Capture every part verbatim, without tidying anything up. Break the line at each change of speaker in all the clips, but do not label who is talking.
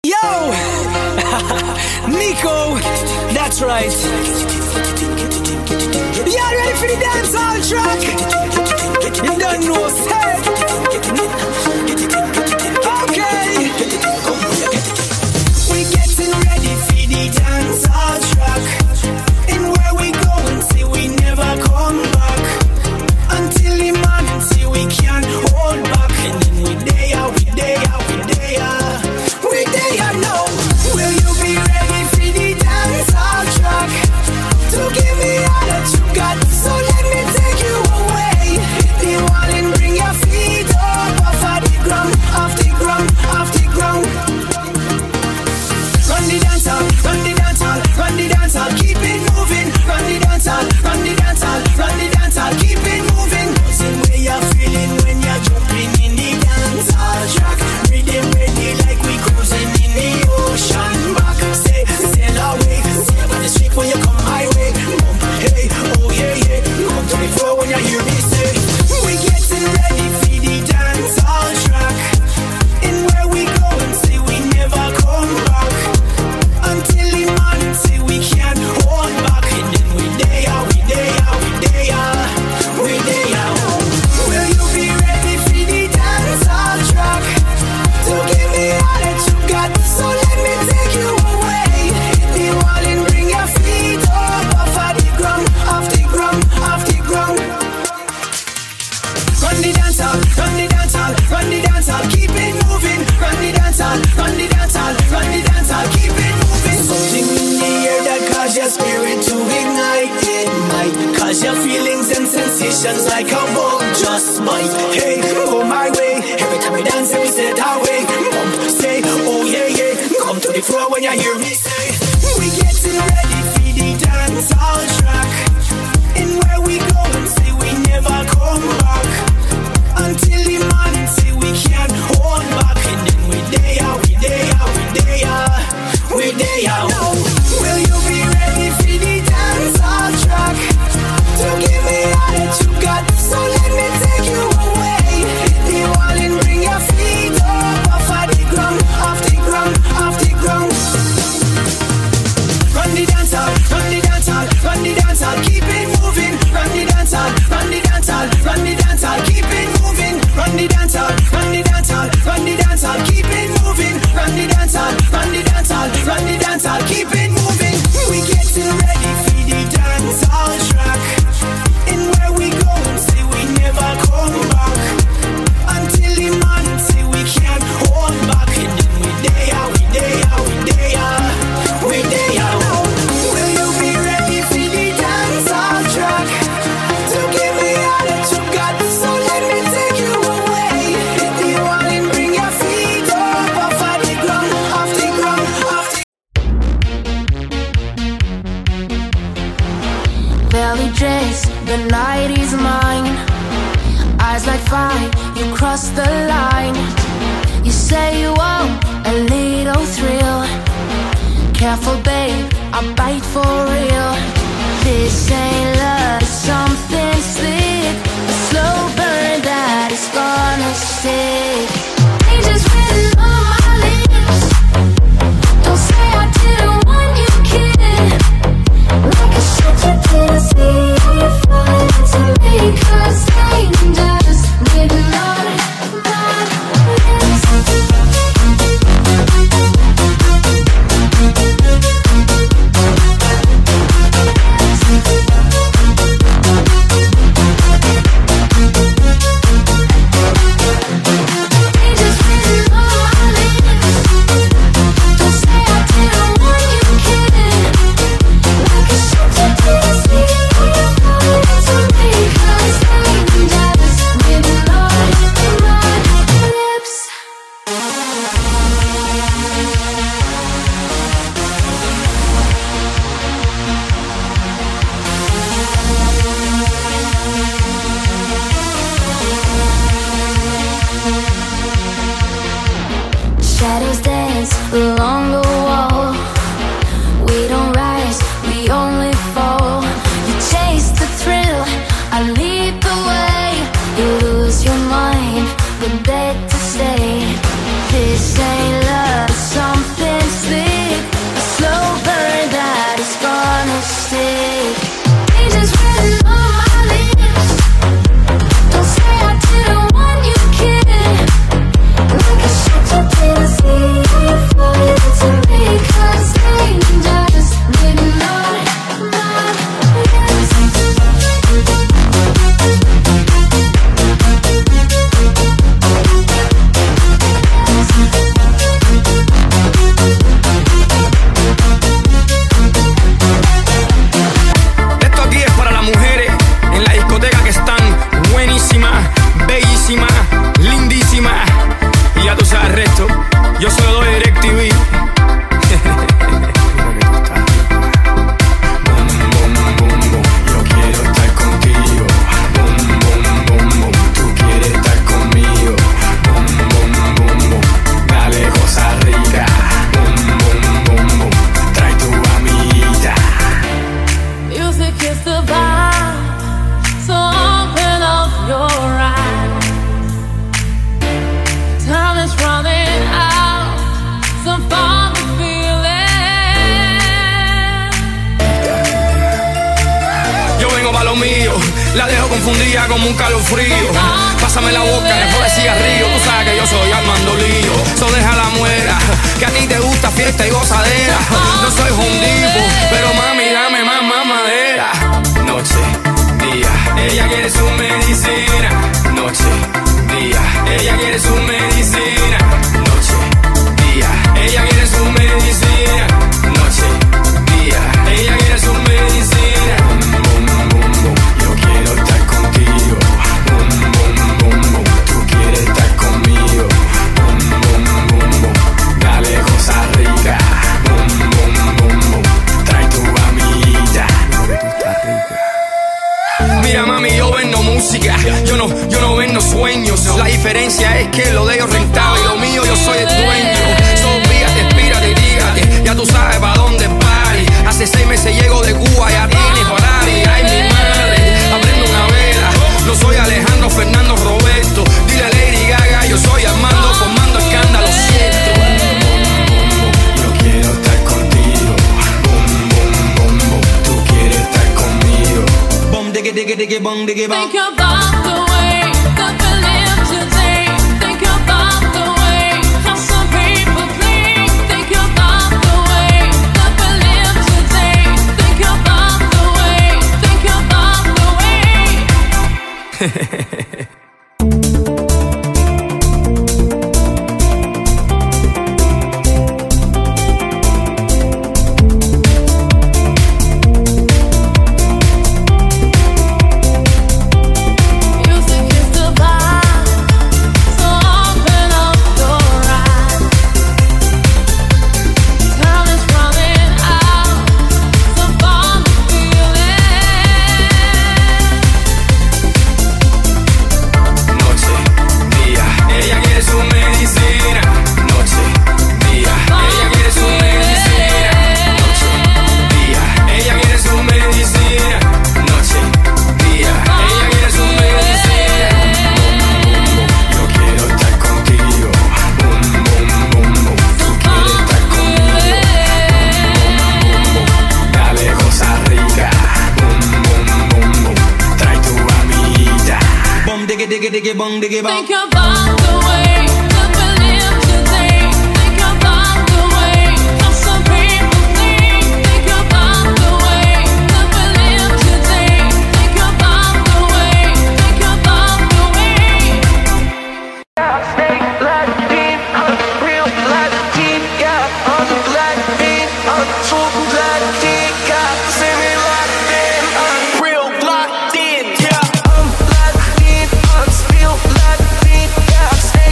Yo! Nico, that's right. Y'all ready for the dancehall track? You don't know, say. Okay. We getting ready for the dancehall track. And where we going, see we never come back. Until the morning, see we can't hold back. And then we day out, we day out, we day out. We day out now. Will you be ready for the dancehall track? To give me all that you got. So let me take you away. Hit the wall and bring your feet up off of the ground, off the ground, off the ground. Run the dancehall, run the dancehall, run the dancehall, keep it moving. Run the dancehall, run the dancehall, run the dancehall, keep it moving. Same way you're feeling when you're jumping in the dancehall track. Rhythm ready like we cruising in the ocean. Back, say, sail away. Sail on the street when you come my way. Bump, hey, oh yeah, yeah. Come to the floor when you hear me say. We getting ready for the dancehall track. And where we going, say we never come back. Until the morning, say we can't hold back. And then we day out, we day out, we day out, we day out. Will you be ready for the dancehall track? To give me all that you got. So let me take you away. Hit the wall and bring your feet up off of the ground, off the ground, off the ground. Run the dancehall, run the dancehall, run the dancehall, keep it moving. Run the dancehall, run the dancehall, run the dancehall, keep it moving. Something in the air that cause your spirit to ignite. It might cause your feelings and sensations like a bug just might. Hey, go my way. Every time we dance, we say that way. Bump, say, oh yeah, yeah. Come to the floor when you hear me say. We getting ready for the dancehall track. And where we going, say we never come back. Until the morning, say we can't hold back. And then we day out, we day out, we day out, we day out. Will you be ready for the dancehall track? To give me all that you got. So let me take you away. Hit the wall and bring your feet up off of the ground, off the ground, off the ground. Run the dancehall, run the dancehall, run the dancehall, keep it moving. Run the dancehall, run the dancehall, run the dancehall, keep it moving. Run the dancehall, run the dancehall, run the dancehall, keep it moving. Run the dancehall, run the dancehall, run the dancehall, keep it moving. We getting ready for the dancehall track. And where we going, say we never come back. Until the morning, say we can't hold back. And then we day out, we day out, we day out, we day out. Will you be ready for the dancehall track? To give me all that you got. So let me take you away. Hit the wall and bring your feet up off of the ground, off the ground, off the
belly dress, the night is mine. Eyes like fire, you cross the line. You say you want a little thrill. Careful babe, I bite for real. This ain't love, it's something slick. A slow burn that is gonna stick. They just written on my lips. Don't say I didn't want you, kid. Like I said, you didn't see you falling into me. Cause angels written on my lips. Shadows dance along the wall. We don't rise, we only fall. You chase the thrill, I lead the way. You lose your mind, but beg to stay. This ain't love, it's something
T V.
La dejo confundida como un calofrío. Pásame la boca, después de cigarrillo. Tú sabes que yo soy Armando Lío. So deja la muela, que a ti te gusta fiesta y gozadera. No soy hundipo, pero mami dame más mamadera. Noche, día, ella quiere su medicina. Noche, día, ella quiere su medicina. Noche, día, ella quiere su medicina. Noche, día, ella quiere su medicina. Yo quiero estar contigo, boom, boom, boom, boom. Tú quieres estar conmigo, boom, boom, boom, boom. Dale cosa rica, boom, boom, boom, boom. Trae tu amiguita, porque tú estás rica. Mira mami, yo vendo música, yo no, yo no vendo sueños. La diferencia es que lo de ellos rentable y lo mío yo soy el dueño. Sofíate, espírate, dígate, ya tú sabes pa' dónde party. Hace seis meses llego de Cuba, ya tiene Ferrari. Ay mi madre, aprendo una vela. No soy Alejandro, Fernando, Roberto. Dile a Lady Gaga, yo soy Armando, formando escándalo, siento. Yo quiero estar contigo, boom, boom, boom, boom. Tú quieres estar conmigo, boom, diggy, diggy, diggy, boom, diggy, boom.
Think about the way that we live today. Think about the way how some people think. Think about the way that we live today. Think about the way. Think about the way. Think about the way that we live today. Think about the way how some people think. Think about the way that we live today. Think about the way. Think about the way.
Stay like deep, I'm real like deep, yeah. I'm like deep, I'm so like deep, yeah. See me like deep, I'm real like deep, yeah. I'm like deep, I'm still like deep, yeah. Stay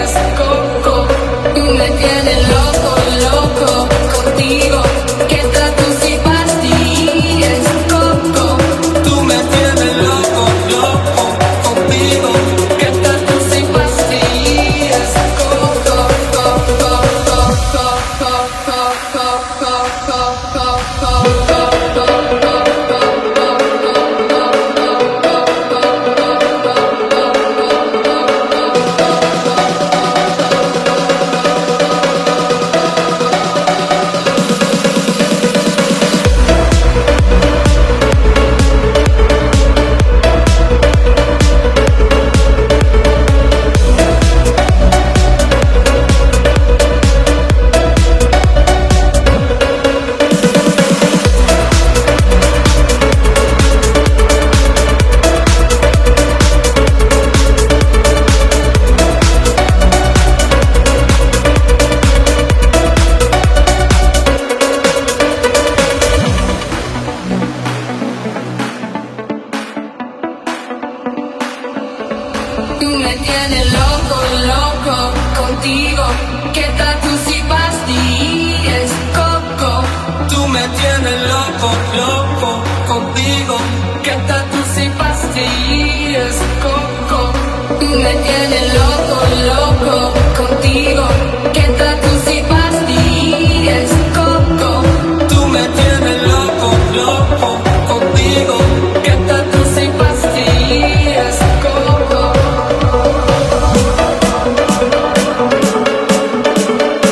Contigo,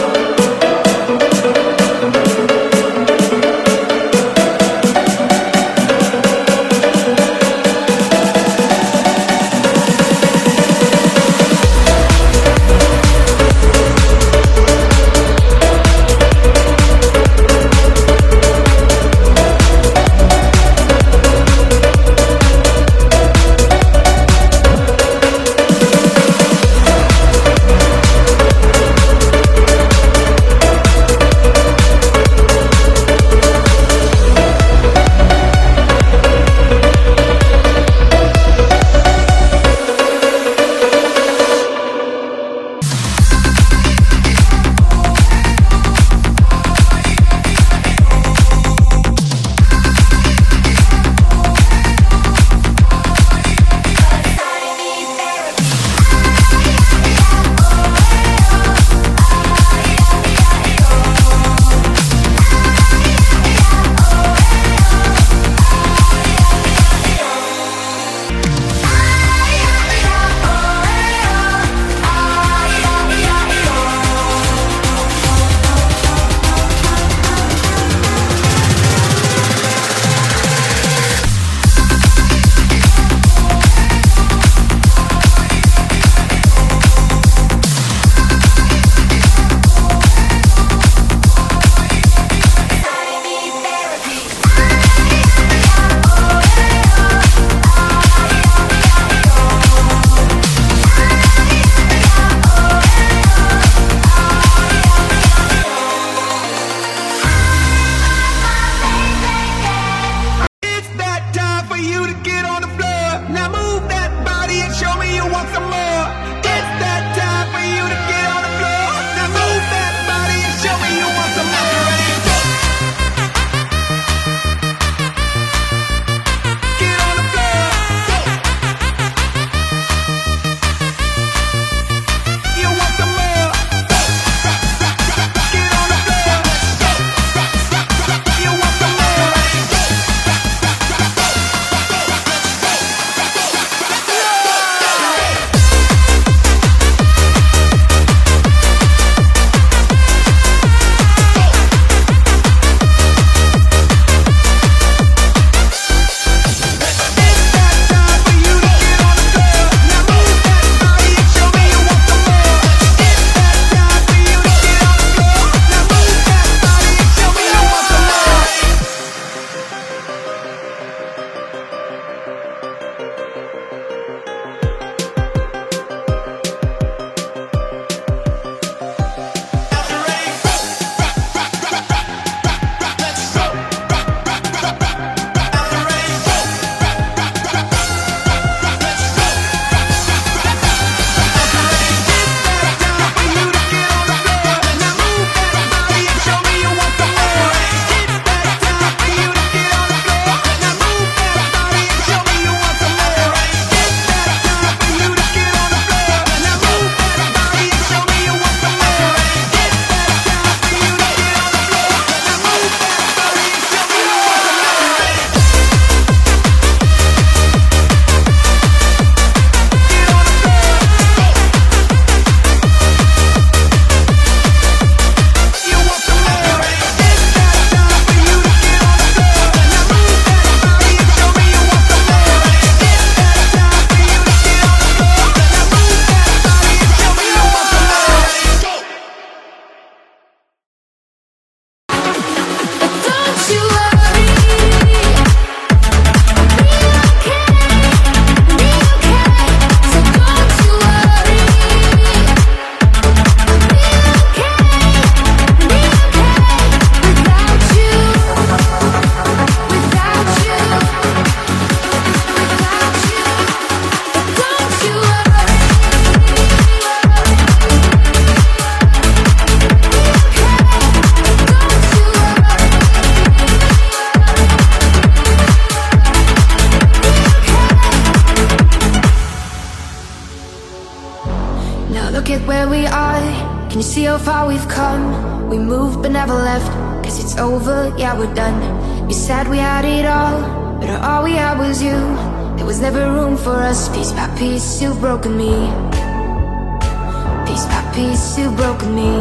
where we are? Can you see how far we've come? We moved but never left, cause it's over, yeah we're done. You said we had it all, but all we had was you. There was never room for us. Piece by piece you've broken me. Piece by piece you've broken me.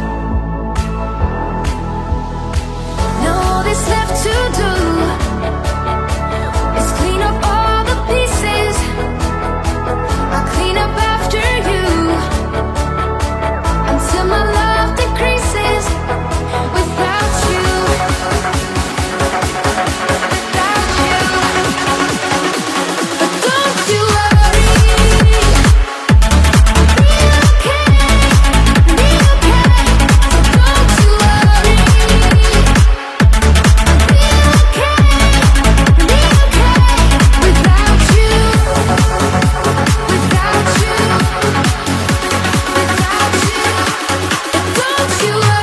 Now all that's left to do is clean up all the pieces. I'll clean up after you until my love decreases. Without you, without you. But don't you worry, I'll be okay, I'll be okay. So don't you worry, I'll be okay, I'll be okay. Without you, without you, without you. Don't you worry.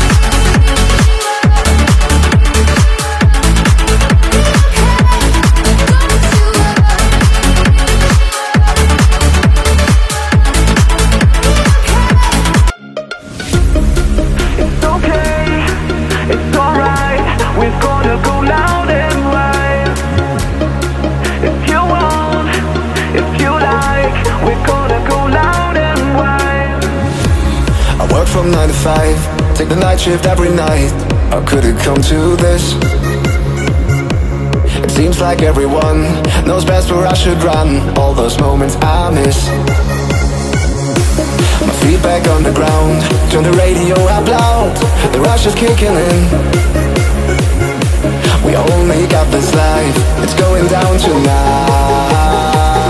It's okay, it's alright. We're gonna go loud and wide. If you want, if you like, we're gonna go loud and wide.
I work from nine to five, take the night shift every night. How could it come to this? It seems like everyone knows best where I should run. All those moments I miss. My feet back on the ground, turn the radio up loud. The rush is kicking in. We only got this life, it's going down tonight.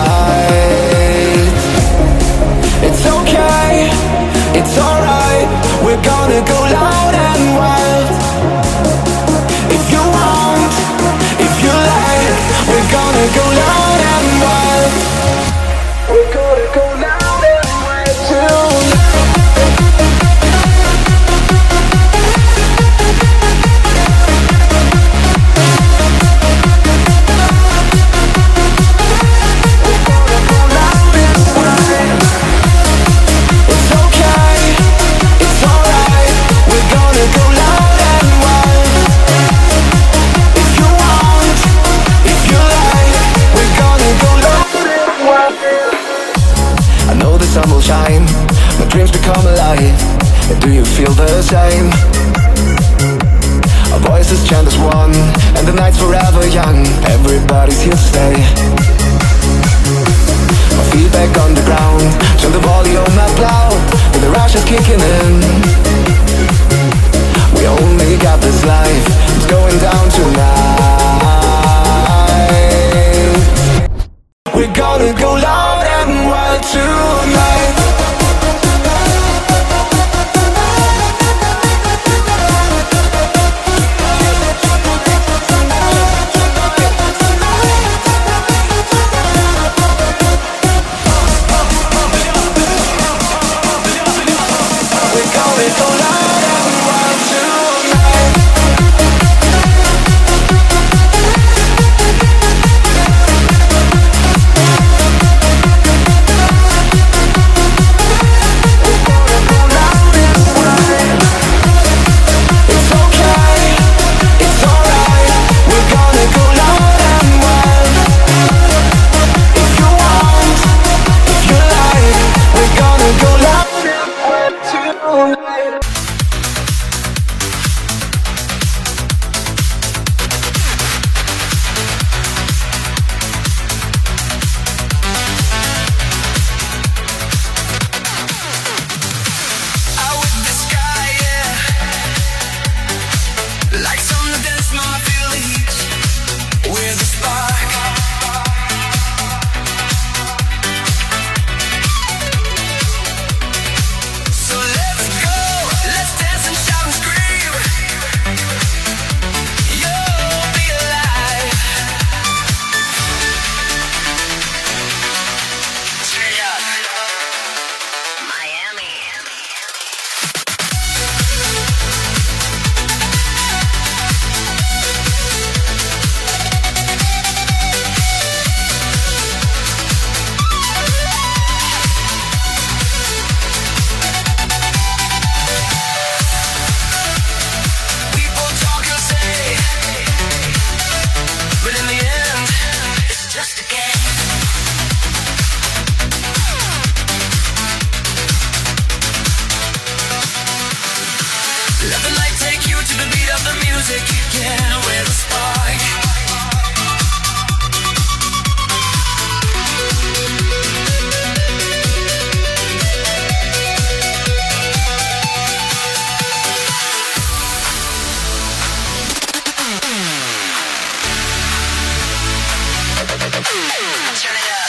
It's okay, it's alright. We're gonna go loud and wild. If you want, if you like, we're gonna go loud and wild. We're gonna go loud and wild tonight. It's okay, it's alright. We're gonna go loud and wild. If you want, if you like, we're gonna go loud and wild. I know the sun will shine, my dreams become alive. And do you feel the same? Our voices chant as one, and the night's forever young. Everybody's here to stay. My feet back on the ground, turn the volume up loud, and the rush is kicking in. We only got this life, it's going down tonight. We're gonna go loud and wild tonight. We're gonna go loud and wild tonight.
Turn it up.